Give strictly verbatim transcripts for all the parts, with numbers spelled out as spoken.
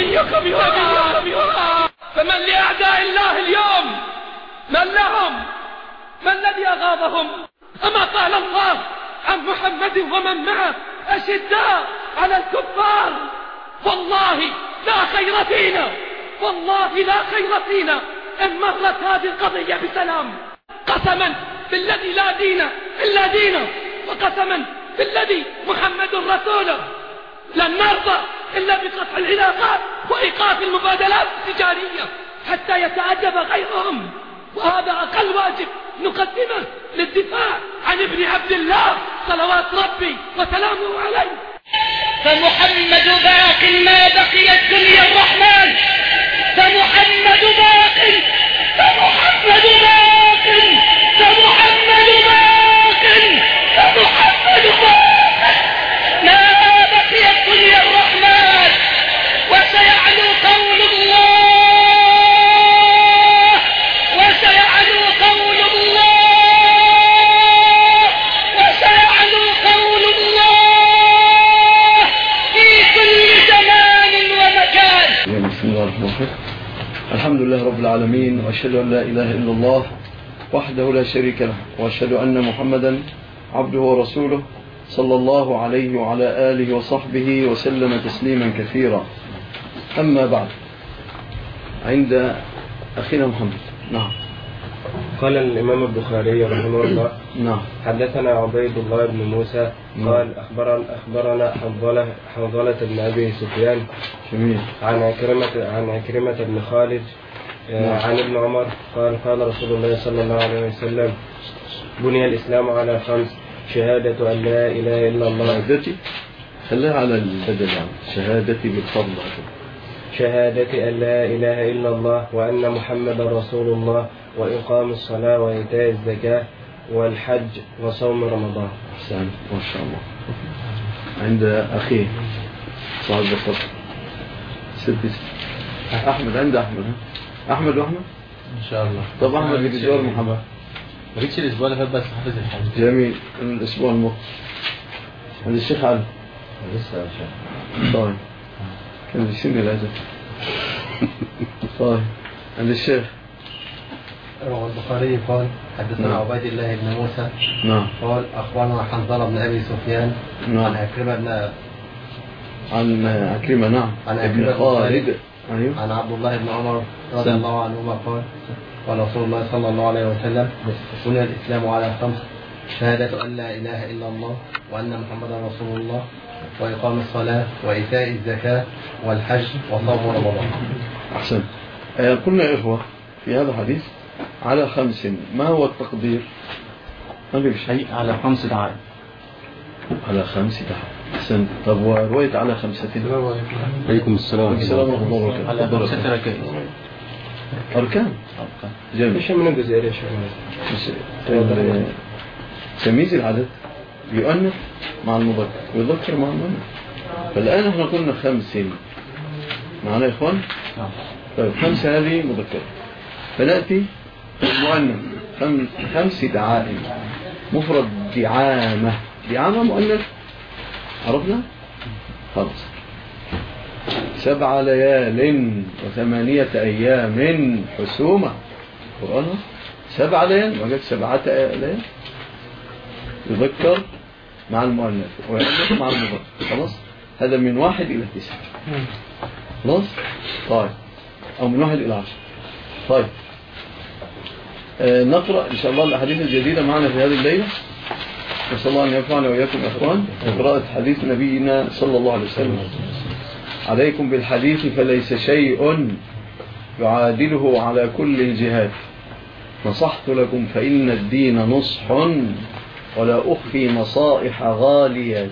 نبيكم يرى. فمن لأعداء الله اليوم؟ من لهم؟ ما الذي أغاظهم؟ أما قال الله عن محمد ومن معه أشداء على الكفار؟ والله لا خير فينا، والله لا خير فينا إن مرت هذه القضية بسلام. قسما بالذي لا دين إلا دينه، وقسما بالذي محمد رسوله، لن نرضى إلا بقطع العلاقات وإيقاف المبادلات التجارية حتى يتأدب غيرهم. وهذا أقل واجب نقدمه للدفاع عن ابن عبد الله صلوات ربي وسلامه عليه. فمحمد باق ما بقي الدنيا الرحمن، فمحمد باق، فمحمد باق، فمحمد باق، فمحمد باق ما بقي الدنيا الرحمن. وسيعلو قول الله، وسيعلو قول الله، وسيعلو قول الله في كل زمان ومكان. بسم الله الرحمن الرحيم. الحمد لله رب العالمين، وأشهد أن لا إله إلا الله وحده لا شريك له، وأشهد أن محمدا عبده ورسوله صلى الله عليه وعلى آله وصحبه وسلم تسليما كثيرا. أما بعد، عند أخينا محمد. نعم. قال الإمام البخاري رحمه الله: نعم. حدثنا عبيد الله بن موسى قال أخبرنا أخبرنا حنظلة حنظلة بن أبي سفيان جميل. عن عكرمة عن عكرمة بن خالد نعم. عن ابن عمر قال قال رسول الله صلى الله عليه وسلم: بني الإسلام على خمس: شهادة أن لا إله إلا الله. شهادتي خليها على البدل، يعني شهادتي بالفضل. شهادة أن لا إله إلا الله وأن محمد رسول الله، وإقام الصلاة وإيتاء الزكاة والحج وصوم رمضان. أحسن، ما شاء الله. عند أخيه صاحب الصف ست أحمد. عند أحمد أحمد وأحمد إن شاء الله. طب أحمد اللي بيزور محمد ما جيتش الأسبوع اللي فات بس حافظ الحديث. جميل. الأسبوع المقبل عند الشيخ علي لسه يا شيخ. طيب كان بيسمي الأدب. طيب عند الشيخ. روى البخاري قال: حدثنا نعم. عبيد الله بن موسى نعم. قال أخبرنا حنظلة بن أبي سفيان نعم. عن عكرمة بن عن عكرمة. نعم. عن ابن عكرمة خالد. أيوه. عن عبد الله بن عمر رضي سم. الله عنهما قال: قال رسول الله صلى الله عليه وسلم: بني الإسلام على خمس: شهادة أن لا إله إلا الله وأن محمدا رسول الله، وإقام الصلاة وإيتاء الزكاة والحج وصوم رمضان. أحسن. آه قلنا يا إخوة في هذا الحديث على خمس، ما هو التقدير؟ ما في شيء. على خمس دعاء. على خمس دعاء. أحسن. طب ورواية على خمسة؟ عليكم السلام. السلام ورحمة الله وبركاته. على خمسة ركائز. أركان. أركان. جميل. مش من الجزائر يا شيخ. تمييز العدد يؤنث مع المذكر ويذكر مع المؤنث. فالآن احنا قلنا خمس معنا يا إخوان. نعم. طيب خمسة هذه مذكرة، فنأتي المؤنث خمس, خمس دعائم. مفرد دعامة. دعامة مؤنث عرفنا خلاص. سبع ليال وثمانية أيام حسومة. قرآن سبع ليال وجد سبعة ليال يذكر مع المؤنث ويؤنث مع المذكر. خلاص هذا من واحد إلى تسعة. خلاص. طيب أو من واحد إلى عشر. طيب آه نقرأ إن شاء الله الأحاديث الجديدة معنا في هذه الليلة. نسأل الله أن ينفعنا وإياكم يا إخوان بقراءة حديث نبينا صلى الله عليه وسلم: عليكم بالحديث فليس شيء يعادله على كل الجهات. نصحت لكم فإن الدين نصح ولا أخفي نصائح غاليات.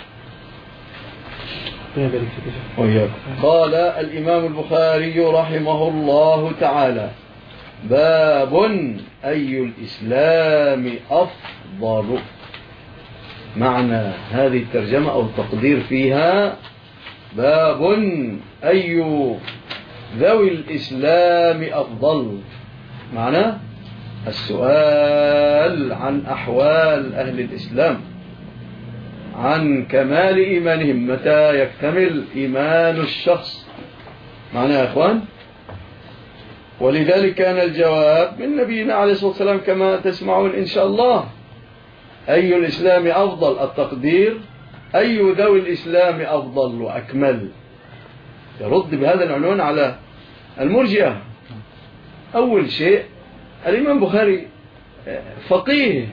وإياكم. قال الإمام البخاري رحمه الله تعالى: باب أي الإسلام أفضل. معنى هذه الترجمة أو التقدير فيها: باب أي ذوي الإسلام أفضل. معنى السؤال عن أحوال أهل الإسلام، عن كمال إيمانهم، متى يكتمل إيمان الشخص معنا يا إخوان؟ ولذلك كان الجواب من نبينا عليه الصلاة والسلام كما تسمعون إن شاء الله. أي الإسلام أفضل؟ التقدير أي ذوي الإسلام أفضل وأكمل؟ يرد بهذا العنوان على المرجئة. أول شيء الإمام البخاري فقيه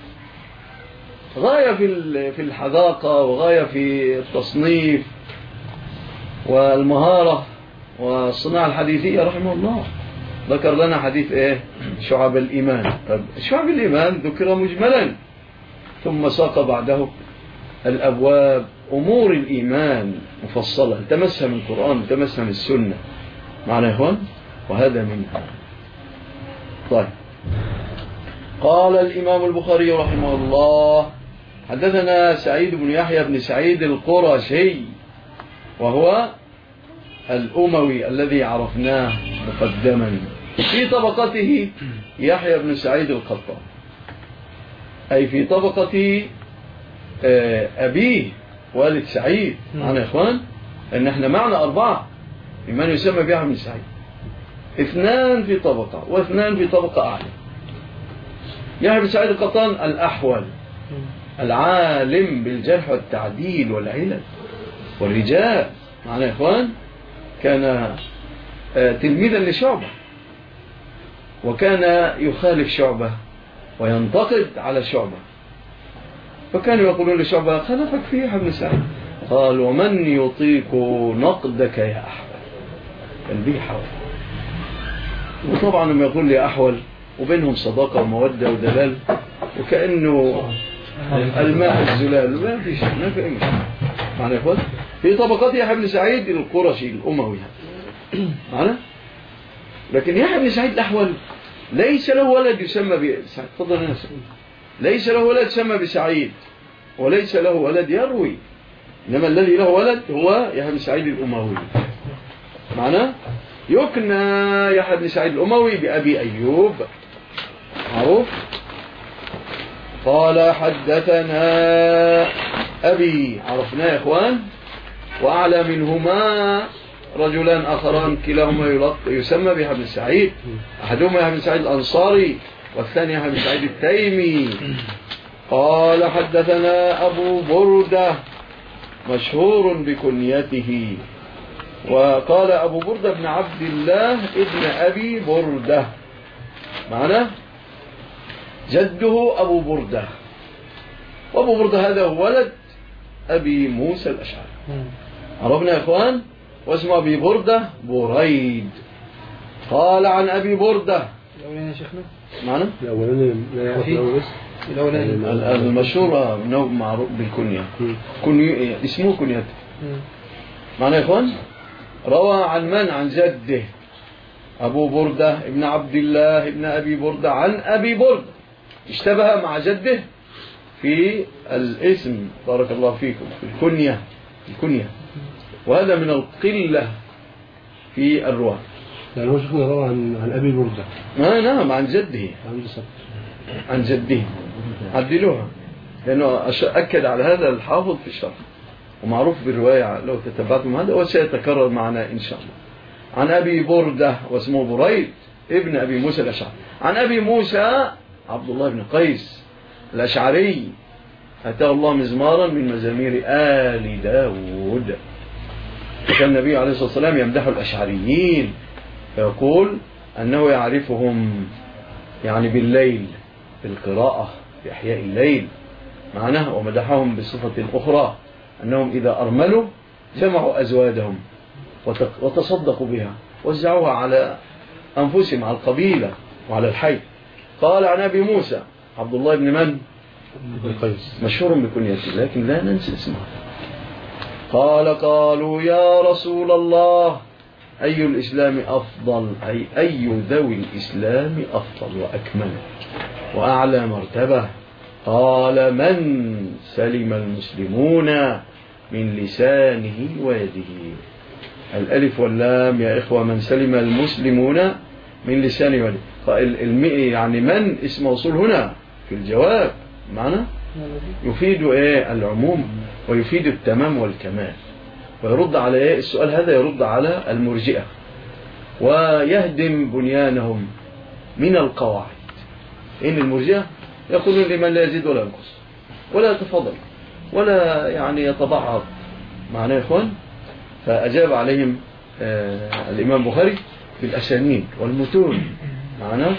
غاية في الحذاقة وغاية في التصنيف والمهارة والصناعة الحديثية رحمه الله. ذكر لنا حديث إيه؟ شعب الإيمان. طيب شعب الإيمان ذكر مجملا، ثم ساق بعده الأبواب أمور الإيمان مفصلة تمسها من القرآن تمسها من السنة. معنا يا إخوان؟ وهذا منها. طيب قال الإمام البخاري رحمه الله حدثنا سعيد بن يحيى بن سعيد القرشي وهو الأموي الذي عرفناه مقدما. في طبقته يحيى بن سعيد القطان، أي في طبقة أبيه والد سعيد. معنا يا إخوان أن احنا معنا أربعة ممن يسمى بيحيى بن سعيد، اثنان في طبقة واثنان في طبقة أعلى. يحيى بن سعيد القطان الأحول العالم بالجرح والتعديل والعلل والرجال. معنا يا إخوان كان تلميذا لشعبة، وكان يخالف شعبة وينتقد على شعبة، فكانوا يقولون لشعبة خلفك في يحيى بن سعيد، قال ومن يطيق نقدك يا أحول. كان به حول، وطبعا لما يقول لي أحول وبينهم صداقة ومودة ودلال وكأنه الماء الزلال، ما في شيء، ما في أي مشكلة. معنا يا إخوان؟ في طبقات يحيى بن سعيد القرشي الأموي معنا. لكن يحيى بن سعيد الأحول ليس له ولد يسمى بسعيد. تفضل يا ناس. ليس له ولد يسمى بسعيد وليس له ولد يروي، إنما الذي له ولد هو يحيى بن سعيد الأموي. معنا يكنى يحيى بن سعيد الأموي بأبي أيوب معروف. قال حدثنا أبي، عرفناه يا إخوان، وأعلى منهما رجلان آخران كلاهما يسمى بيحيى بن سعيد، أحدهما يحيى بن سعيد الأنصاري والثاني يحيى بن سعيد التيمي. قال حدثنا أبو بردة مشهور بكنيته، وقال أبو بردة بن عبد الله ابن أبي بردة، معنا جده أبو بردة، وأبو بردة هذا هو ولد أبي موسى الأشعري. عرفنا يا إخوان؟ واسمه أبي بردة بريد. قال عن أبي بردة الأولين يا شيخنا معنا الأولين المشهور منه معروف بالكنية، كنية اسمه كنيته. معنا يا إخوان؟ روى عن من؟ عن جده أبو بردة ابن عبد الله ابن أبي بردة عن أبي بردة، اشتبه مع جده في الاسم بارك الله فيكم في الكنية الكنية، وهذا من القلة في الرواة. يعني هو شيخنا روى عن عن أبي بردة. آه نعم عن جده عن جده عدلوها، لأنه أكد على هذا الحافظ في الشرح ومعروف بالرواية لو تتبعتم هذا، وسيتكرر معنا إن شاء الله. عن أبي بردة واسمه بريد ابن أبي موسى الأشعري، عن أبي موسى عبد الله بن قيس الأشعري، أتاه الله مزمارا من مزامير آل داود. وكان النبي عليه الصلاة والسلام يمدح الأشعريين فيقول أنه يعرفهم يعني بالليل بالقراءة في أحياء الليل معناه، ومدحهم بصفة أخرى أنهم إذا أرملوا جمعوا أزوادهم وتصدقوا بها وزعوها على أنفسهم على القبيلة وعلى الحي. قال عن أبي موسى عبد الله بن من؟ مشهور بكنيته لكن لا ننسى اسمه. قال قالوا يا رسول الله أي الإسلام أفضل، أي أي ذوي الإسلام أفضل وأكمل وأعلى مرتبة؟ قال من سلم المسلمون من لسانه ويده. الألف واللام يا إخوة، من سلم المسلمون من لسانه ويده، يعني من اسم موصول هنا في الجواب معنا يفيد إيه؟ العموم ويفيد التمام والكمال. ويرد على إيه السؤال هذا؟ يرد على المرجئة ويهدم بنيانهم من القواعد. إن المرجئة يقولون لمن لا يزيد ولا ينقص ولا يتفضل ولا يعني يتبعض معنا يا إخوان. فأجاب عليهم آه الإمام البخاري بالأسانيد والمتون معنا.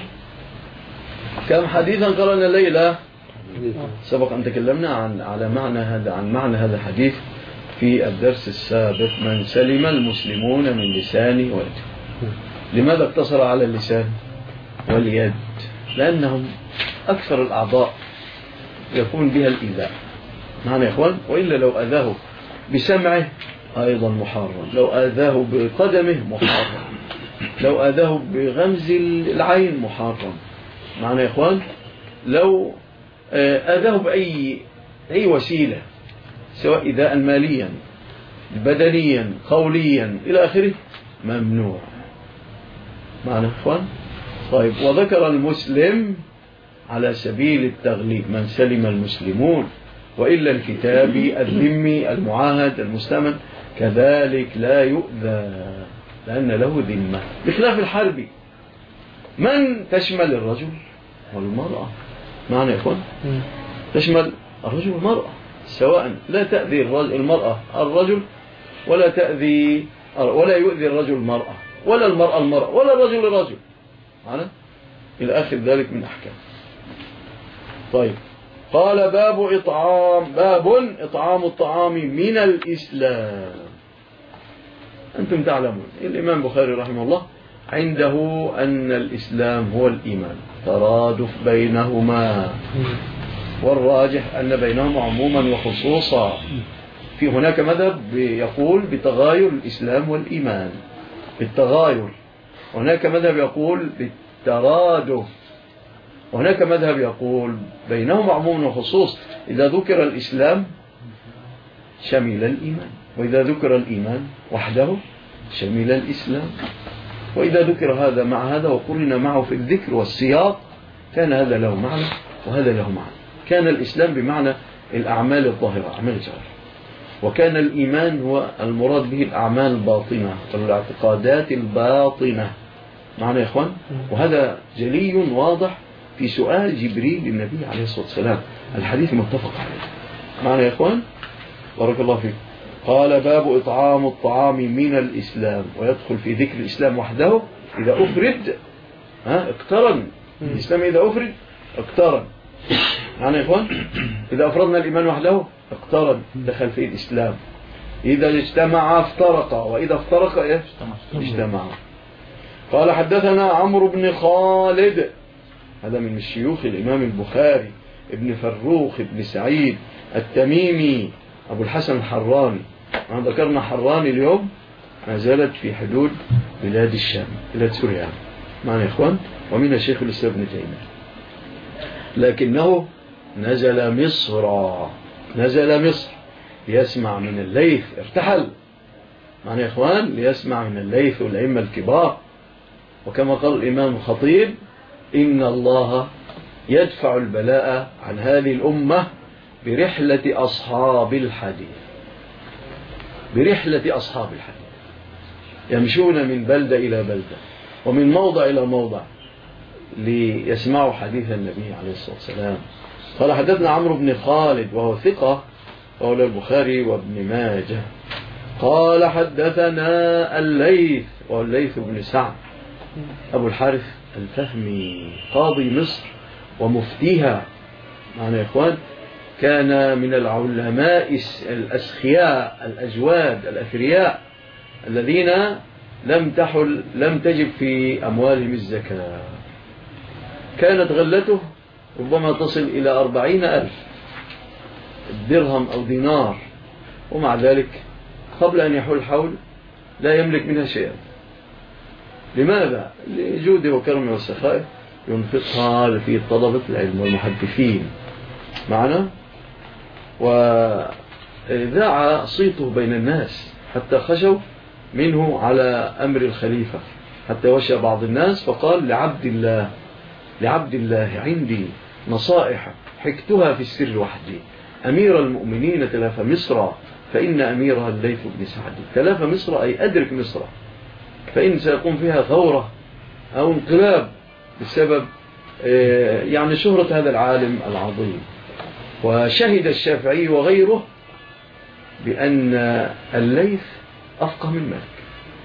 كم حديثا قرأنا الليلة، سبق أن تكلمنا عن على معنى هذا عن معنى هذا الحديث في الدرس السابق: من سلم المسلمون من لسانه ويده. لماذا اقتصر على اللسان واليد؟ لأنهم أكثر الأعضاء يكون بها الإيذاء معنا يا إخوان. وإلا لو أذاه بسمعه أيضا محرم، لو أذاه بقدمه محرم، لو أذاه بغمز العين محرم معنا يا إخوان، لو أذاه بأي أي وسيلة سواء إيذاء ماليا بدنيا قوليا إلى آخره ممنوع معنا يا إخوان. طيب، وذكر المسلم على سبيل التغليب: من سلم المسلمون، وإلا الكتابي الذمي المعاهد المستمن كذلك لا يؤذى لأن له ذمة، بخلاف الحربي من تشمل الرجل والمرأة معنا يا إخوان، تشمل الرجل والمرأة سواء، لا تأذي المرأة الرجل ولا تأذي ولا يؤذي الرجل المرأة ولا المرأة المرأة ولا الرجل الرجل معنا إلى آخر ذلك من أحكام. طيب، قال باب إطعام باب إطعام الطعام من الإسلام. أنتم تعلمون الإمام البخاري رحمه الله عنده أن الإسلام هو الإيمان، ترادف بينهما، والراجح أن بينهما عموما وخصوصا. في هناك مذهب يقول بتغاير الإسلام والإيمان بالتغاير، وهناك مذهب يقول بالترادف، وهناك مذهب يقول بينهما عموما وخصوص. إذا ذكر الإسلام شمل الإيمان، وإذا ذكر الإيمان وحده شمل الإسلام، وإذا ذكر هذا مع هذا وقرن معه في الذكر والسياق كان هذا له معنى وهذا له معنى. كان الإسلام بمعنى الأعمال الظاهرة أعمال الجوارح، وكان الإيمان هو المراد به الأعمال الباطنة والاعتقادات الباطنة معنا يا إخوان. وهذا جلي واضح في سؤال جبريل للنبي عليه الصلاة والسلام، الحديث متفق عليه معنا يا إخوان. بارك الله فيك. قال باب إطعام الطعام من الإسلام، ويدخل في ذكر الإسلام وحده إذا أفرد ها اقترن الإسلام، إذا أفرد اقترن معنا يا إخوان. إذا أفردنا الإيمان وحده اقترن دخل فيه الإسلام. إذا اجتمع افترق، وإذا افترق إيه؟ اجتمع. قال حدثنا عمرو بن خالد، هذا من الشيوخ الإمام البخاري، ابن فروخ ابن سعيد التميمي أبو الحسن الحراني. ذكرنا حراني اليوم ما زالت في حدود بلاد الشام، بلاد سوريا معنا يا إخوان، ومن الشيخ الإسلام ابن تيمية، لكنه نزل مصر نزل مصر ليسمع من الليث، ارتحل معنا يا إخوان ليسمع من الليث والأئمة الكبار. وكما قال الإمام الخطيب: إن الله يدفع البلاء عن هذه الأمة برحلة أصحاب الحديث، برحلة أصحاب الحديث، يمشون من بلدة إلى بلدة ومن موضع إلى موضع ليسمعوا حديث النبي عليه الصلاة والسلام. قال حدثنا عمرو بن خالد وهو ثقة، قال البخاري وابن ماجه. قال حدثنا الليث والليث بن سعد أبو الحارث الفهمي قاضي مصر ومفتيها معنا يا إخوان، كان من العلماء الأسخياء الأجواد الأثرياء الذين لم تحل لم تجب في أموالهم الزكاة. كانت غلته ربما تصل إلى أربعين ألف درهم أو دينار، ومع ذلك قبل أن يحول الحول لا يملك منها شيئا. لماذا؟ لجوده وكرمه والسخائه ينفقها في طلبة العلم والمحدثين معنا. وذاع صيته بين الناس حتى خشوا منه على أمر الخليفة، حتى وشى بعض الناس فقال: لعبد الله لعبد الله عندي نصائح حكتها في السر وحدي، أمير المؤمنين تلف مصر فإن أميرها الليث بن سعد. تلاف مصر أي أدرك مصر، فإن سيقوم فيها ثورة أو انقلاب بسبب يعني شهرة هذا العالم العظيم. وشهد الشافعي وغيره بأن الليث أفقه من مالك.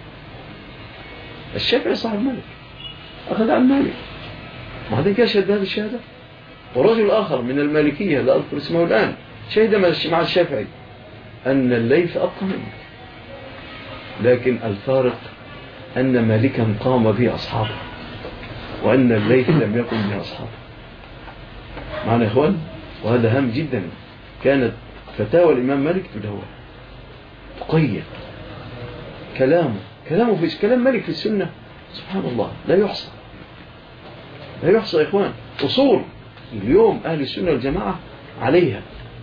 الشافعي صاحب مالك، أخذ عن مالك، وهذا يشهد هذه الشهادة. ورجل آخر من المالكية لا أذكر اسمه الآن شهد مع الشافعي أن الليث أفقه من مالك، لكن الفارق أن مالكا قام به أصحابه وأن الليث لم يقم به أصحابه. معنا يا إخوان؟ وهذا هام جدا. كانت فتاوى الإمام مالك تدور تقيد كلامه كلامه في كلام مالك في السنة، سبحان الله لا يحصى لا يحصى يا إخوان. أصول اليوم أهل السنة والجماعة عليها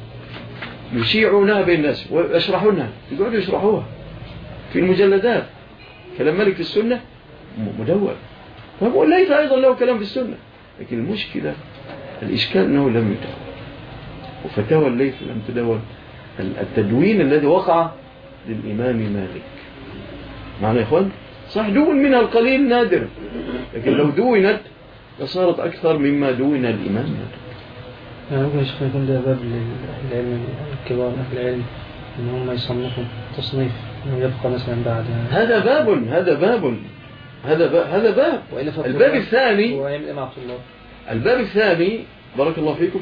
يشيعونها بين الناس ويشرحونها، يقعدوا يشرحوها في المجلدات. كلام مالك في السنة مدون. طب والليث أيضا له كلام في السنة، لكن المشكلة الإشكال أنه لم يدون، وفتاوى الليث لم تدون. التدوين الذي وقع للإمام مالك، معنا يا إخوان؟ صح دون منها القليل نادر، لكن لو دونت لصارت أكثر مما دون الإمام مالك. يعني ممكن يشوف يكون ده باب للعلم الكبار أهل العلم إن هم يصنفوا تصنيف إنه يبقى مثلا بعد هذا باب هذا باب هذا باب هذا باب الباب الثاني الباب الثاني بارك الله فيكم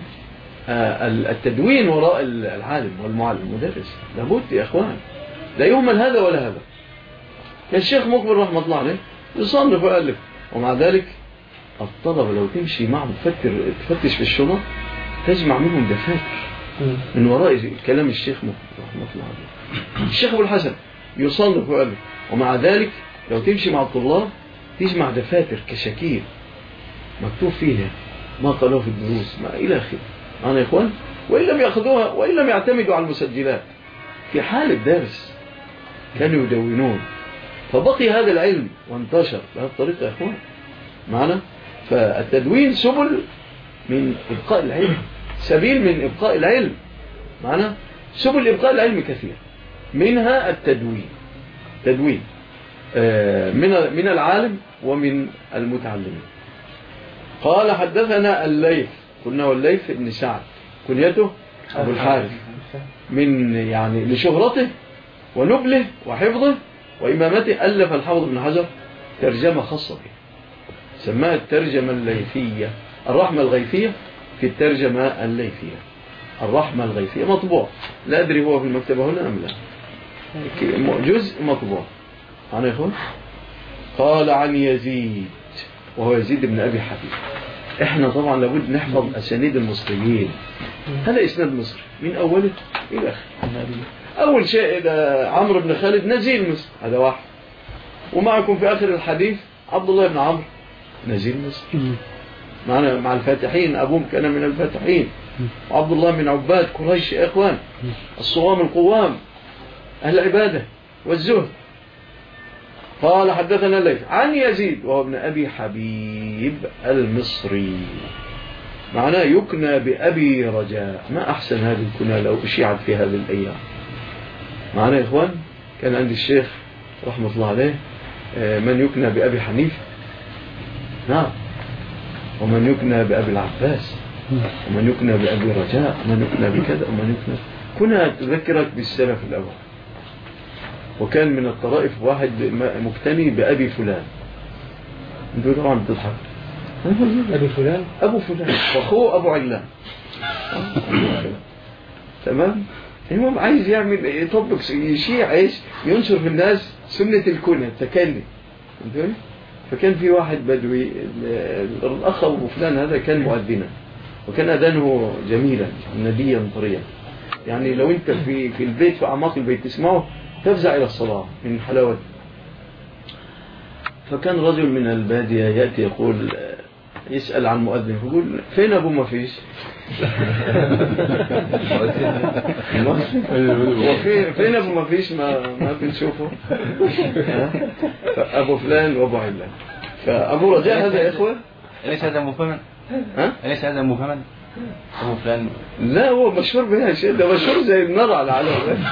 التدوين وراء العالم والمعلم المدرس. لابد يا إخوان لا يهمل هذا ولا هذا. الشيخ مقبل رحمة الله عليه يصنف ويألف، ومع ذلك الطلبة لو تمشي معه تفتش في الشنط تجمع منهم دفاتر من وراء كلام الشيخ مقبل رحمة الله عليه. الشيخ أبو الحسن يصنف ويألف، ومع ذلك لو تمشي مع الطلاب تجمع دفاتر كشكيل مكتوب فيها ما قالوه في الدروس ما إلى آخره. معنا يا إخوان؟ وإن لم يأخذوها وإن لم يعتمدوا على المسجلات في حال الدرس كانوا يدونون، فبقي هذا العلم وانتشر بهذه الطريقة يا إخوان. معنا؟ فالتدوين سبل من إبقاء العلم، سبيل من إبقاء العلم. معنا؟ سبل إبقاء العلم كثير، منها التدوين تدوين من من العالم ومن المتعلمين. قال حدثنا الليث، قلنا والليث ابن سعد كنيته أبو الحارث، من يعني لشهرته ونبله وحفظه وإمامته ألف الحافظ ابن حجر ترجمة خاصة به سماها الترجمة الليثية، الرحمة الغيثية في الترجمة الليثية. الرحمة الغيثية مطبوع، لا أدري هو في المكتبة هنا أم لا، جزء مطبوع. أنا يا إخوان قال عن يزيد وهو يزيد بن أبي حبيب. إحنا طبعا لابد نحفظ أسانيد المصريين. هذا إسناد مصري من أوله إلى آخره. أول شيء إذا عمرو بن خالد نزيل مصر، هذا واحد. ومعكم في آخر الحديث عبد الله بن عمرو نزيل مصر. معنا مع الفاتحين، أبوهم كان من الفاتحين. وعبد الله بن عباد قريش يا إخوان، الصوام القوام أهل العبادة والزهد. قال حدثنا الليث عن يزيد وهو ابن أبي حبيب المصري، معناه يكنى بأبي رجاء. ما أحسن هذه الكنى لو أشيعت في هذه الأيام. معنا يا إخوان كان عند الشيخ رحمة الله عليه من يكنى بأبي حنيفة، نعم، ومن يكنى بأبي العباس، ومن يكنى بأبي رجاء، ومن يكنى بكذا، ومن يكنى كنا تذكرك بالسلف الأول. وكان من الطرائف واحد مكتني بأبي فلان. انتوا طبعا بتضحك. أبي فلان أبو فلان وأخوه أبو علان. تمام. المهم عايز يعمل يطبق يشيع ايش ينشر في الناس سنة الكنى التكني. فكان في واحد بدوي الأخ أبو فلان هذا كان مؤذنا، وكان أذانه جميلا نديا طريا، يعني لو أنت في في البيت في أعماق البيت تسمعه تفزع إلى الصلاة من حلاوة. فكان رجل من البادية يأتي يقول يسأل عن مؤذن، يقول فين أبو ما فيش؟ فين أبو ما فيش ما ما بنشوفه؟ أبو فلان وأبو علان. فأبو رجاء هذا يا إخوة أليس هذا مفهما؟ ها؟ أليس هذا مفهما؟ هو فلان. لا هو مشهور بها شيء، ده مشهور زي النار على العالم.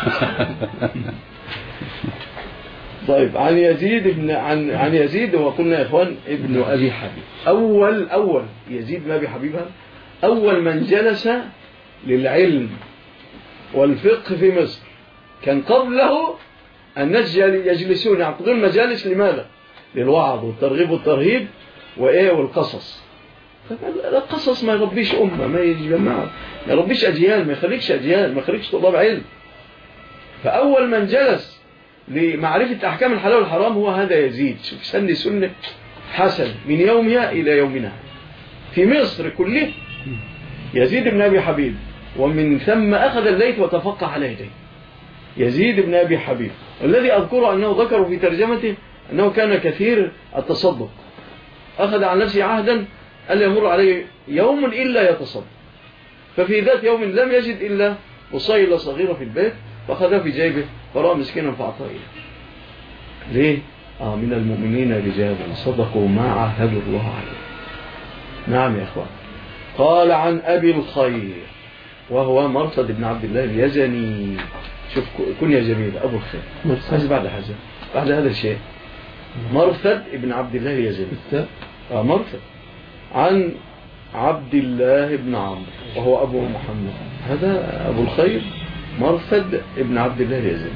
طيب عن يزيد ابن عن عن يزيد وقلنا يا اخوان ابن ابي حبيب. اول اول يزيد بن ابي حبيب اول من جلس للعلم والفقه في مصر. كان قبله الناس يجلسون يعقدون مجالس لماذا؟ للوعظ والترغيب والترهيب وايه والقصص. القصص ما يربيش امه، ما يجمع، ما يربيش اجيال، ما يخليكش اجيال، ما يخليكش طلاب علم. فاول من جلس لمعرفة أحكام الحلال والحرام هو هذا يزيد. شوف سن سنة حسن من يومها إلى يومنا في مصر كله يزيد بن أبي حبيب، ومن ثم أخذ الليث وتفقه على يديه. يزيد بن أبي حبيب والذي أذكره أنه ذكر في ترجمته أنه كان كثير التصدق، أخذ عن نفسه عهدا ألا يمر عليه يوم إلا يتصدق. ففي ذات يوم لم يجد إلا وصيلة صغيرة في البيت فأخذها في جيبه فرأى مسكينا فأعطاه إياه. ليه؟ آه من المؤمنين رجال صدقوا ما عاهدوا الله عليه. نعم يا أخوان. قال عن أبي الخير وهو مرثد بن عبد الله اليزني. شوف كن يا جميل أبو الخير بس بعد حاجة بعد هذا الشيء مرثد بن عبد الله اليزني. آه مرثد عن عبد الله بن عمرو وهو أبو محمد. هذا أبو الخير مرثد ابن عبد الله اليزني.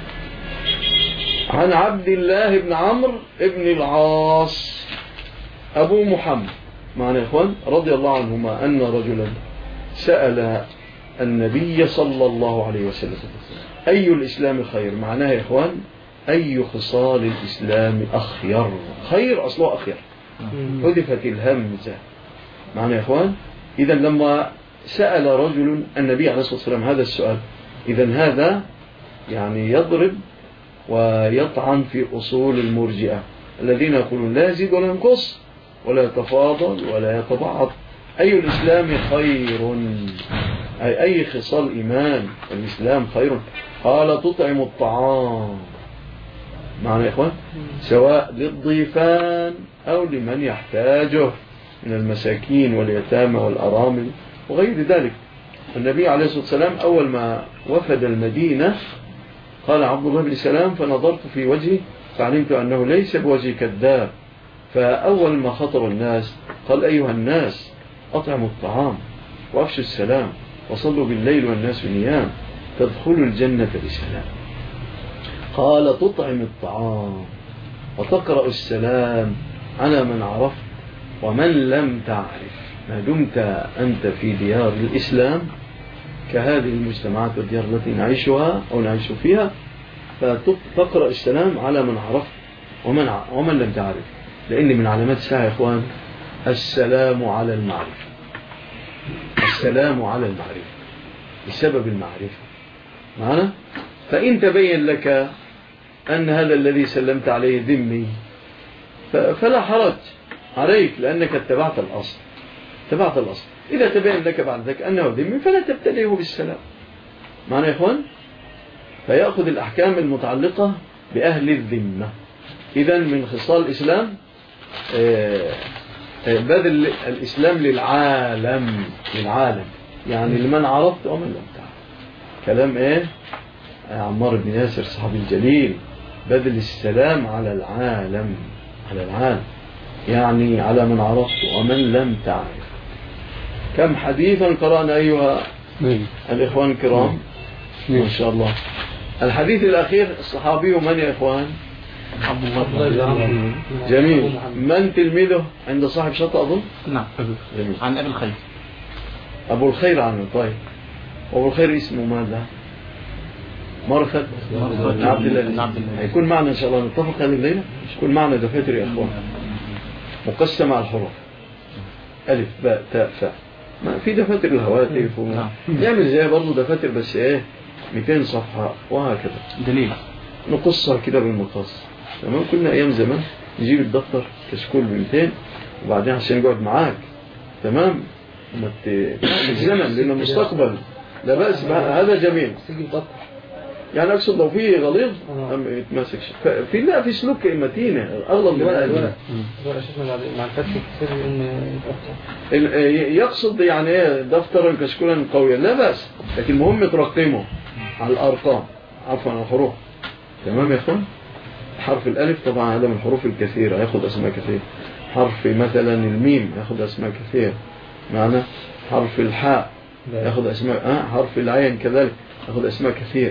عن عبد الله بن عمرو ابن العاص أبو محمد معنا يا إخوان رضي الله عنهما أن رجلا سأل النبي صلى الله عليه وسلم أي الإسلام خير. معناه يا إخوان أي خصال الإسلام أخير. خير أصله أخير حذفت الهمزة. معنا يا إخوان إذا لما سأل رجل النبي عليه الصلاة والسلام هذا السؤال إذن هذا يعني يضرب ويطعن في أصول المرجئة الذين يقولون لا يزيد ولا ينقص ولا يتفاضل ولا يتبعض. أي الإسلام خير أي أي خصال إيمان الإسلام خير. قال تطعم الطعام معنا يا إخوان سواء للضيفان أو لمن يحتاجه من المساكين واليتامى والأرامل وغير ذلك. النبي عليه الصلاة والسلام أول ما وفد المدينة قال عبد الله بن سلام فنظرت في وجهه فعلمت أنه ليس بوجه كذاب. فأول ما خطر الناس قال أيها الناس أطعموا الطعام وأفشوا السلام وصلوا بالليل والناس نيام تدخلوا الجنة بسلام. قال تطعم الطعام وتقرأ السلام على من عرفت ومن لم تعرف. ما دمت أنت في ديار الإسلام كهذه المجتمعات والديار التي نعيشها أو نعيش فيها فتقرأ السلام على من عرفت ومن, ومن لم تعرف. لأن من علامات الساعة يا إخوان السلام على المعرفة. السلام على المعرفة بسبب المعرفة معنا. فإن تبين لك أن هذا الذي سلمت عليه ذمي فلا حرج عليك لأنك اتبعت الأصل اتبعت الأصل. إذا تبين لك بعد ذلك أنه ذمي فلا تبتدئه بالسلام معنا يا إخوان. فيأخذ الأحكام المتعلقة بأهل الذمة. إذن من خصال الإسلام بذل الإسلام للعالم للعالم يعني لمن عرفت ومن لم تعرف. كلام إيه عمار بن ياسر صحابي الجليل بذل السلام على العالم على العالم يعني على من عرفت ومن لم تعرف. كم حديثا قرأنا أيها الإخوان الكرام ما شاء الله. الحديث الأخير الصحابي من يا إخوان؟ عبد الله. جميل. من تلميذه عند صاحب شطأ أظن؟ نعم جميل. عن أبي الخير. أبو الخير عنه. طيب أبو الخير اسمه ماذا؟ مرثد بن عبد الله. يكون معنا إن شاء الله نتفق هذه الليلة. يكون معنا دفاتر يا إخوان مقسمة على الحروف ألف باء تاء فاء. ما في دفاتر الهواتف نعمل زي برضو دفاتر بس إيه مئتين صفحة وهكذا دليل نقصها كده بالمقص. تمام. كنا أيام زمان نجيب الدفتر كشكول ب مئتين وبعدين عشان يقعد معاك تمام الزمن لأنه مستقبل لا بأس. هذا جميل يعني اقصد لو في غليظ آه. أم يتمسك. في لا في سلوك متينه اغلب من الورق هذا. الورق الورق شفنا بعد مع الفتح كتير ان يتقطع. يقصد يعني ايه دفترا كشكولا قويا لا بأس، لكن المهم ترقمه على الارقام عفوا على الحروف. تمام يا اخوان. حرف الالف طبعا هذا من الحروف الكثيره ياخذ اسماء كثيره. حرف مثلا الميم ياخذ اسماء كثيره معنا. حرف الحاء ياخذ اسماء اه حرف العين كذلك ياخذ اسماء كثيره.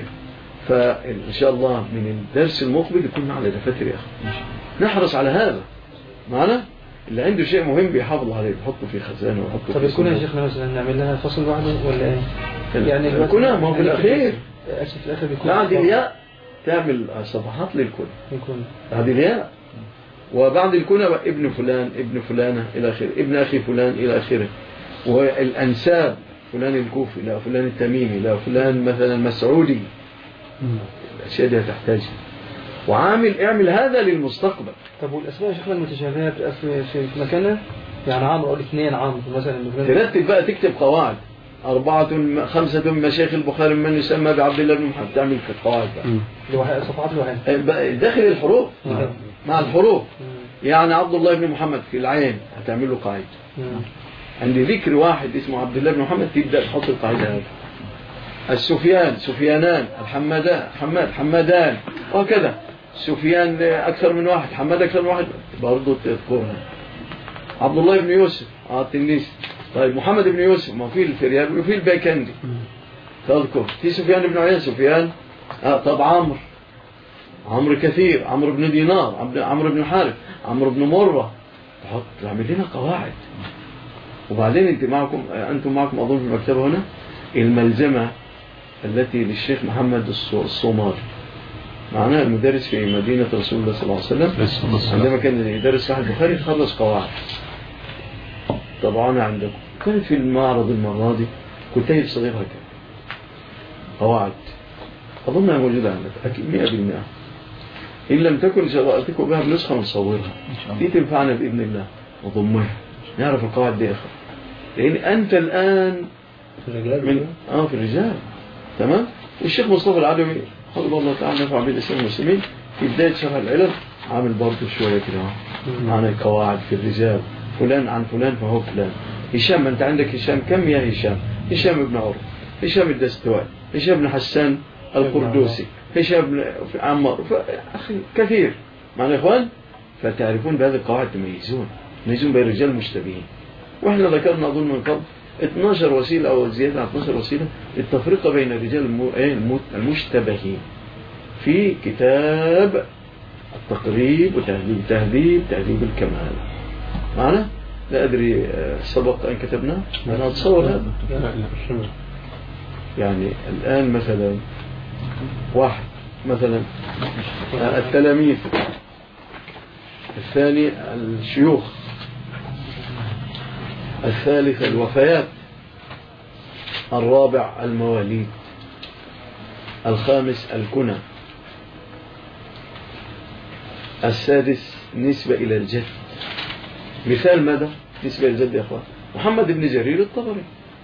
فان شاء الله من الدرس المقبل يكون معنا دفاتر يا اخي. نحرص على هذا معنا. اللي عنده شيء مهم بيحافظ عليه بيحطه في خزانه ويحطه. طب الكنى يا شيخنا مثلا نعمل لها فصل بعده ولا ايه؟ يعني الكنى ما هو في الاخير اكيد في الاخر بيكون بعد الياء تعمل صفحات للكنى. يكون بعد الياء وبعد الكنى ابن فلان ابن فلانه الى اخره، ابن اخي فلان الى اخره. والانساب فلان الكوفي لا فلان التميمي لا فلان مثلا المسعودي. الاشياء دي تحتاجها. وعامل اعمل هذا للمستقبل. طب والاسماء يا شيخنا المتشابهه في في مكانها يعني عمرو او اثنين عمرو مثلا. ترتب بقى تكتب قواعد أربعة خمسة مشايخ البخاري من يسمى بعبد الله بن محمد تعمل قواعد بقى صفحات الوحيد داخل الحروف مع الحروف. يعني عبد الله بن محمد في العين هتعمل له قاعدة. عند ذكر واحد اسمه عبد الله بن محمد تبدأ تحط القاعدة هذه. السفيان سفيانان الحمادان حماد حمادان وهكذا. سفيان أكثر من واحد حماد أكثر من واحد برضو تذكرها. عبد الله بن يوسف اه التنيسي. طيب محمد بن يوسف ما في الفريابي وفي البيكندي تذكر. في سفيان بن عيينة سفيان اه طب عمرو عمرو كثير عمرو بن دينار عمرو بن حارث عمرو بن مرة. تحط تعمل لنا قواعد. وبعدين انت معكم انتم معكم اظن في المكتبه هنا الملزمه التي للشيخ محمد الصومالي معنا المدرس في مدينة رسول الله صلى الله عليه وسلم. عندما كان يدرس صحيح البخاري خلص قواعد. طبعا عندكم كانت في المعرض المرة دي كتيب صغير هكذا قواعد أظنها موجودة عندك أكيد مئة بالمئة. إن لم تكن سأتكم بها بنسخة نصورها دي تنفعنا بإذن الله وضمها نعرف القواعد دي أخر. لأن أنت الآن من آه في الرجال تمام. والشيخ مصطفى العدوي حفظه الله تعالى نفع بالإسلام المسلمين في بداية شرح العلم عامل برضه شوية كده عن القواعد في الرجال فلان عن فلان فهو فلان. هشام أنت عندك هشام كم يا هشام؟ هشام ابن عروة هشام الدستوائي هشام بن حسان القردوسي هشام بن عمار أخي كثير معنا يا إخوان. فتعرفون بهذه القواعد تميزون تميزون بين الرجال المشتبهين. وإحنا ذكرنا أظن من قبل اثناشر وسيلة أو زيادة عن اثناشر وسيلة للتفرقة بين الرجال المشتبهين في كتاب التقريب وتهذيب تهذيب تهذيب الكمال معنا. لا أدري سبق أن كتبنا أنا أتصور هذا يعني الآن مثلا واحد مثلا التلاميذ الثاني الشيوخ الثالث الوفيات الرابع المواليد الخامس الكنى السادس نسبة إلى الجد. مثال ماذا نسبة إلى الجد يا أخوان؟ محمد بن جرير الطبري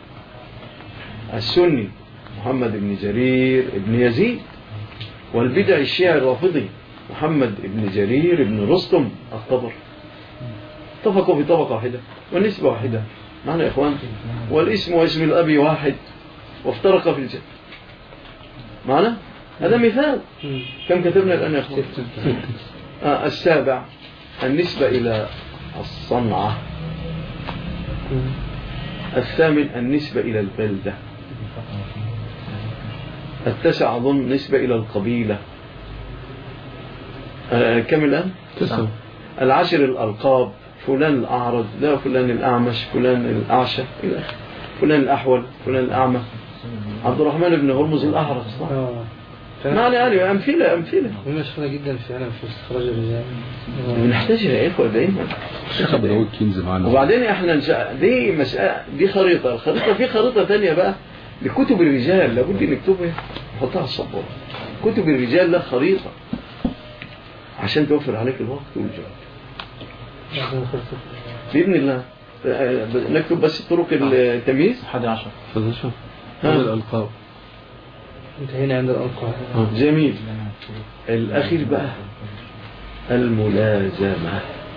السني محمد بن جرير بن يزيد. والبدع الشيعي الرافضي محمد بن جرير بن رستم الطبري. اتفقوا في طبقة واحدة والنسبة واحدة معنا يا إخوان. والاسم واسم الأب واحد وافترق في الجد معنا. هذا مثال. كم كتبنا الآن يا إخوان؟ آه السابع النسبة إلى الصنعة. الثامن النسبة إلى البلدة. التاسع أظن نسبة إلى القبيلة. آه كم الآن؟ تسعة. العشر الألقاب فلان الأعرج لا فلان الأعمش فلان الأعشى إلى آخره فلان الأحول فلان الأعمى عبد الرحمن بن هرمز الأحرج صح. معنى يعني أمثلة أمثلة ومشهورة جدا فعلا في استخراج الرجال بنحتاجها يا إخوة دايما. الشيخ أبو داود كنز معنا. وبعدين إحنا نشأ دي مسألة دي خريطة. الخريطة في خريطة ثانية بقى لكتب الرجال لابد نكتبها نحطها على السبورة. كتب الرجال لا خريطة عشان توفر عليك الوقت والجهد بإذن الله. نكتب بس طرق التمييز. حادي عشر. حادي عشر. هذا الألقاب. انتهينا عند الألقاب. جميل. الأخير بقى الملازمة،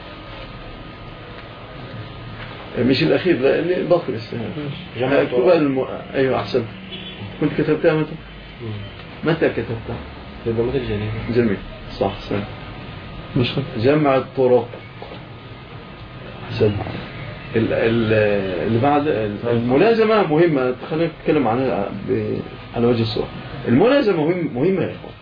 مش الأخير لا اللي باقي السنة. اكتبها الم... أيوة أحسن. كنت كتبتها متى؟ متى كتبتها؟ في الضمات الجليل. جميل صح صح. مش جمع الطرق. أحسن. ال... ال... اللي بعد الملازمة مهمة، خلينا نتكلم عنها ب... على وجه الصورة. الملازمة مهم... مهمة يا إخوان.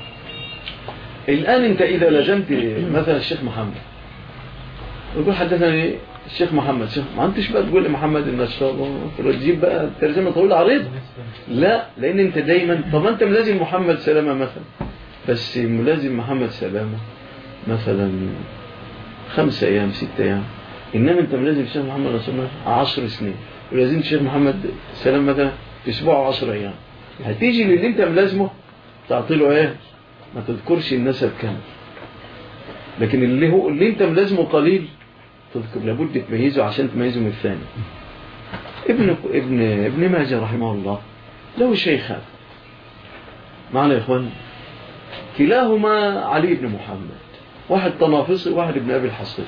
الآن أنت إذا لزمت مثلا الشيخ محمد يقول حدثني الشيخ محمد، الشيخ ما أنتش بقى تقول لي محمد ما شاء الله تجيب بقى ترجمة طويلة عريضة، لا، لأن أنت دايما طب أنت ملازم محمد سلامة مثلا، بس ملازم محمد سلامة مثلا خمسة أيام ستة أيام، إنما أنت ملازم الشيخ محمد رسول الله عشر سنين، ولازم الشيخ محمد سلامة مثلا أسبوع وعشر أيام، هتيجي للي أنت ملازمه تعطي له إيه؟ ما تذكرش النسب كامل، لكن اللي هو اللي انت ملازمه قليل تذكر، لابد تميزه عشان تميزه من الثاني. ابن ابن ابن ماجه رحمه الله له شيخان معنا يا اخوان، كلاهما علي بن محمد، واحد طنافسي وواحد ابن ابي الحصين.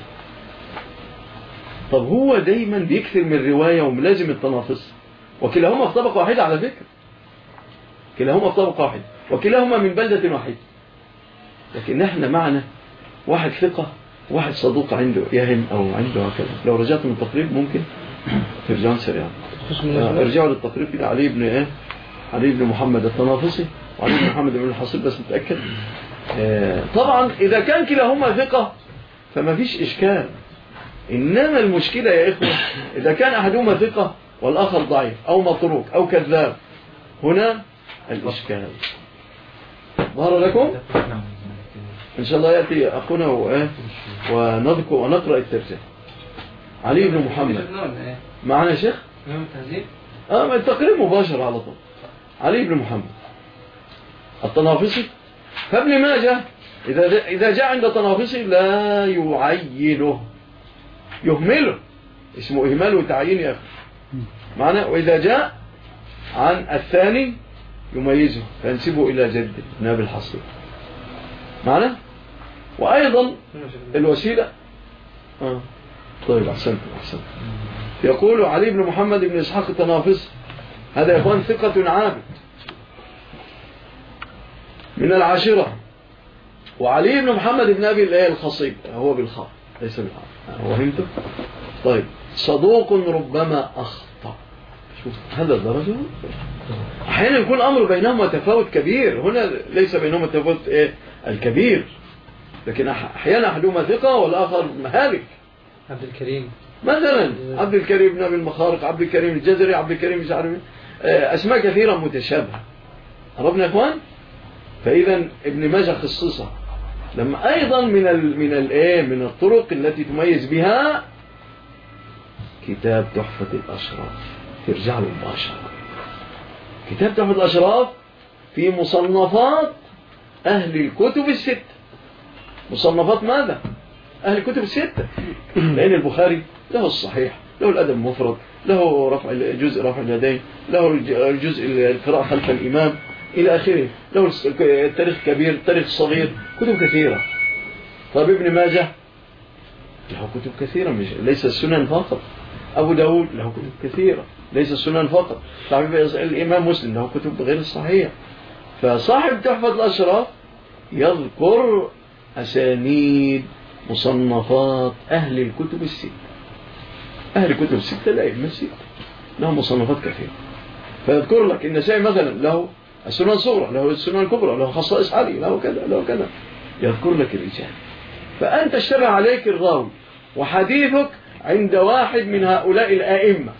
طب هو دايما بيكثر من الروايه وملازم الطنافسي، وكلاهما في طبقه واحده على فكره، كلاهما في طبقه واحده وكلاهما من بلده واحده، لكن احنا معنا واحد ثقة واحد صدوق عنده يهم أو عنده هكذا. لو رجعت من التقريب ممكن ترجعون سريعا، ارجعوا للتقريب كده. علي بن ايه علي بن محمد الطنافسي وعلي بن محمد بن الحصيب، بس متأكد. اه طبعا إذا كان كلاهما ثقة فما فيش إشكال، إنما المشكلة يا إخوة إذا كان أحدهما ثقة والآخر ضعيف أو متروك أو كذاب، هنا الإشكال. ظهر لكم؟ إن شاء الله يأتي أخونا ونذكر ونقرأ الترجمة. علي بن محمد معنا يا شيخ؟ آه التقريب مباشر على طول. علي بن محمد الطنافسي، فابن ماجه إذا إذا جاء عند الطنافسي لا يعينه، يهمله، اسمه إهمال وتعيين يا أخي معنا. وإذا جاء عن الثاني يميزه فينسبه إلى جده ابن أبي الحصين معنا. وأيضا الوسيلة آه. طيب أحسنت أحسنت. يقول علي بن محمد بن إسحاق الطنافسي هذا يكون ثقة عابد من العاشرة. وعلي بن محمد بن أبي الآية الخصيب، هو بالخاء ليس بالخاء، وهمته؟ طيب صدوق ربما أخطأ. شوف هذا الدرجة، أحيانا يكون الأمر بينهما تفاوت كبير، هنا ليس بينهما تفاوت إيه الكبير، لكن أحيانا أحدهما ثقة والآخر مهالك. عبد الكريم مثلا عبد الكريم بن أبي المخارق، عبد الكريم الجزري، عبد الكريم مش عارف أسماء كثيرة متشابهة. عرفنا يا إخوان؟ فإذا ابن ماجه خصصة لما أيضا من ال من الايه من الطرق التي تميز بها كتاب تحفة الأشراف، ترجع له مباشرة. كتاب تحفة الأشراف في مصنفات أهل الكتب الستة. مصنفات ماذا؟ أهل الكتب الستة، لأن البخاري له الصحيح، له الأدب المفرد، له رفع جزء رفع اليدين، له الجزء القراءة خلف الإمام إلى آخره، له التاريخ كبير، التاريخ صغير، كتب كثيرة. طيب ابن ماجه له كتب كثيرة، مش ليس السنن فقط. أبو داود له كتب كثيرة ليس السنن فقط. طيب الإمام مسلم له كتب غير الصحيح. فصاحب تحفة الأشراف يذكر أسانيد مصنفات أهل الكتب الستة. أهل الكتب الستة الأئمة الستة لهم مصنفات كثيرة، فيذكر لك النسائي مثلا له السنن الصغرى، له السنن الكبرى، له خصائص علي، له كذا له كذا، يذكر لك الرجال. فأنت اشتبه عليك الراوي وحديثك عند واحد من هؤلاء الآئمة،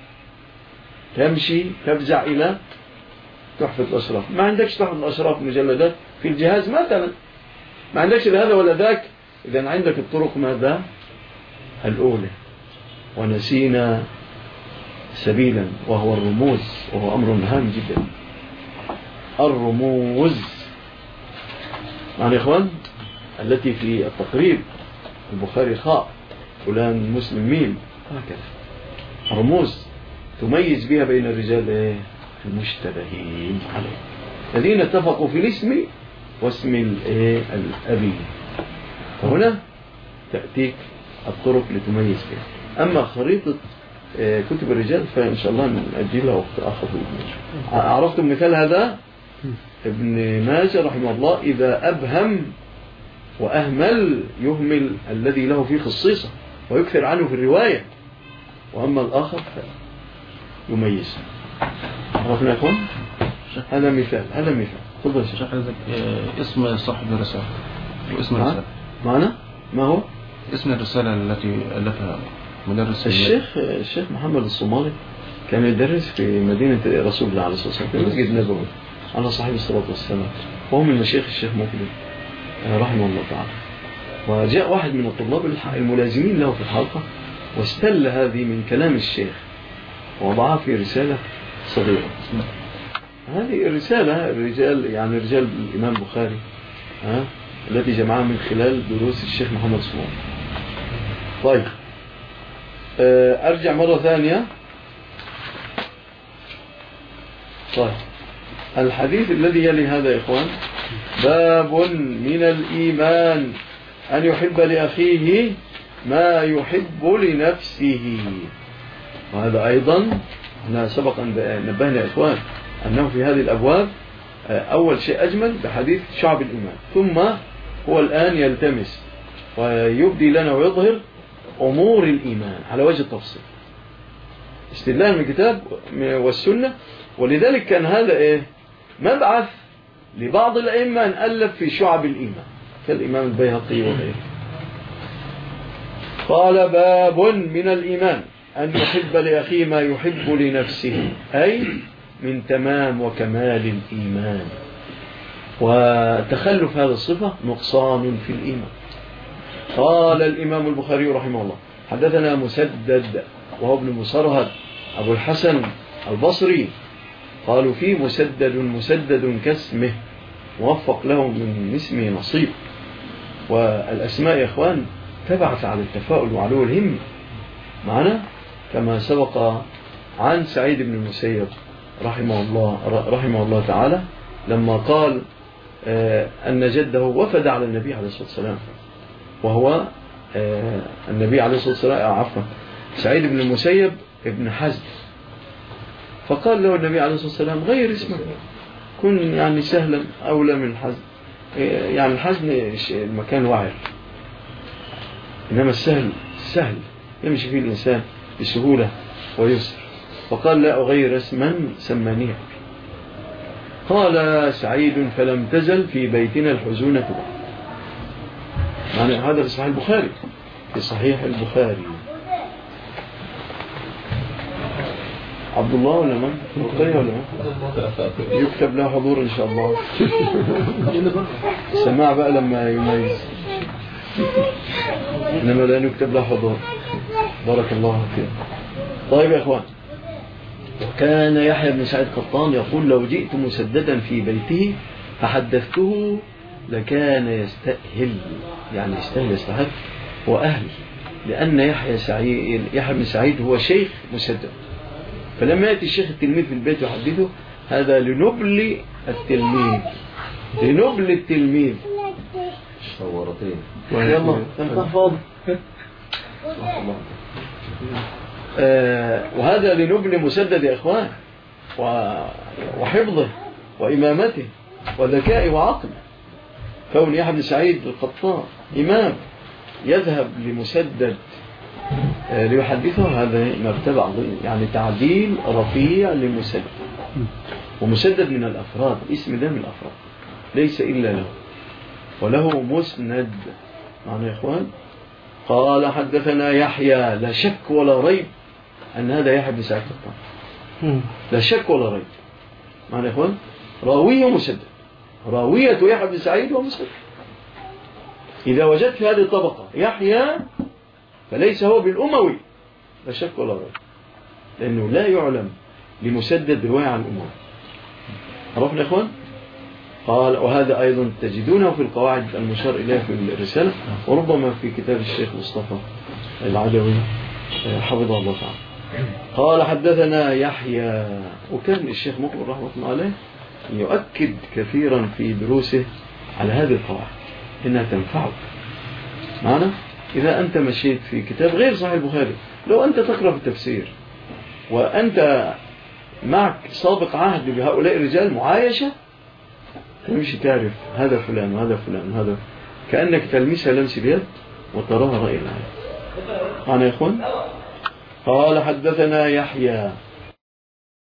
تمشي تفزع إلى تحفة الأشراف. ما عندكش تحفة الأشراف مجلدات في الجهاز مثلا، ما عندكش هذا ولا ذاك، إذن عندك الطرق ماذا؟ الأولى. ونسينا سبيلا وهو الرموز، وهو أمر هام جدا. الرموز يعني إخوان التي في التقريب، البخاري خاء، فلان مسلم ميم، هكذا رموز تميز بها بين الرجال المشتبهين عليه. الذين اتفقوا في الاسم واسم الأبي. فهنا تأتيك الطرق لتميز فيها. أما خريطة كتب الرجال فإن شاء الله نأجلها وقت آخر. عرفتم مثال هذا؟ ابن ماجه رحمه الله إذا أبهم وأهمل يهمل الذي له فيه خصيصة ويكثر عنه في الرواية، وأما الآخر فيميز. عرفنا يا أخوان؟ هذا مثال هذا مثال. تفضل شيخ. اسم صاحب الرسالة واسم الرسالة معنا ما هو؟ اسم الرسالة التي ألفها مدرس الشيخ الشيخ محمد الصومالي، كان يدرس في مدينة رسول الله عليه الصلاة والسلام في المسجد النبوي على صاحب الصلاة والسلام، وهو من مشايخ الشيخ مقبل رحمه الله تعالى. وجاء واحد من الطلاب الملازمين له في الحلقة واستل هذه من كلام الشيخ ووضعها في رسالة صغيرة. هذه الرسالة الرجال يعني رجال الإمام البخاري ها التي جمعها من خلال دروس الشيخ محمد الصومالي. طيب أرجع مرة ثانية. طيب الحديث الذي يلي هذا يا إخوان: باب من الإيمان أن يحب لأخيه ما يحب لنفسه. وهذا أيضا أنا سبق أن نبهنا يا إخوان أنه في هذه الأبواب أول شيء أجمل بحديث شعب الإيمان، ثم هو الآن يلتمس ويبدي لنا ويظهر أمور الإيمان على وجه التفصيل استدلال من الكتاب والسنة. ولذلك كان هذا إيه مبعث لبعض الأئمة أن ألف في شعب الإيمان كالإمام البيهقي وغيره. قال: باب من الإيمان أن يحب لأخيه ما يحب لنفسه، أي من تمام وكمال الإيمان، وتخلف هذه الصفة نقصان في الإيمان. قال الإمام البخاري رحمه الله: حدثنا مسدد وهو ابن مسرهد أبو الحسن البصري. قالوا فيه مسدد مسدد كاسمه موفق له من اسمه نصيب. والأسماء يا إخوان تبعث على التفاؤل وعلو الهم معنا، كما سبق عن سعيد بن المسيب رحمه الله رحمه الله تعالى لما قال أن جده وفد على النبي عليه الصلاة والسلام، وهو النبي عليه الصلاة والسلام عفوا سعيد بن المسيب ابن حزم، فقال له النبي عليه الصلاة والسلام: غير اسمك، كن يعني سهلا أولى من الحزم. يعني الحزم المكان وعر، إنما السهل سهل يمشي فيه الإنسان بسهولة ويسر. فقال: لا أغير اسما سمانيه. قال سعيد: فلم تزل في بيتنا الحزونة بعد. يعني هذا في صحيح البخاري في صحيح البخاري. عبد الله ولا من؟ رقية ولا من؟ يكتب له حضور إن شاء الله. سماع بقى لما يميز، إنما لا نكتب له حضور. بارك الله فيك. طيب يا إخوان، وكان يحيى بن سعيد قطان يقول: لو جئت مسددا في بيته فحدثته لكان يستأهل، يعني يستأهل يستحق وأهل، لأن يحيى سعيد يحيى بن سعيد هو شيخ مسدد. فلما يأتي الشيخ التلميذ في البيت يحدثه، هذا لنبل التلميذ لنبل التلميذ صورتين. يلا تحفظ. آه وهذا لنبل مسدد يا إخوان، وحفظه وإمامته وذكائه وعقله. كون يحيى بن سعيد القطان إمام يذهب لمسدد آه ليحدثه، هذا مرتبة عظيمة، يعني تعديل رفيع لمسدد. ومسدد من الأفراد، اسم ده من الأفراد ليس إلا له، وله مسند. معنى يا إخوان، قال: حدثنا يحيى، لا شك ولا ريب أن هذا يحيى بن سعيد القطان، لا شك ولا ريب. معنى يا إخوان، راويه مسدد، راوية يحيى بن سعيد ومسدد. إذا وجدت في هذه الطبقة يحيى فليس هو بالأموي، لا شك ولا ريب، لأنه لا يعلم لمسدد رواية عن الأموي. عرفنا يا إخوان؟ قال: وهذا أيضا تجدونه في القواعد المشار إليها في الرسالة، وربما في كتاب الشيخ مصطفى العدوي حفظه الله تعالى. قال: حدثنا يحيى، وكان الشيخ مقبل رحمة الله عليه يؤكد كثيرا في دروسه على هذه القواعد إنها تنفعك معنا. إذا أنت مشيت في كتاب غير صحيح البخاري، لو أنت تقرأ في التفسير وأنت معك سابق عهد بهؤلاء الرجال معايشة، تمشي تعرف هذا فلان وهذا فلان وهذا، كأنك تلمسها لمس بيد وتراها رأي العين. معنا يا إخوان؟ قال حدثنا يحيى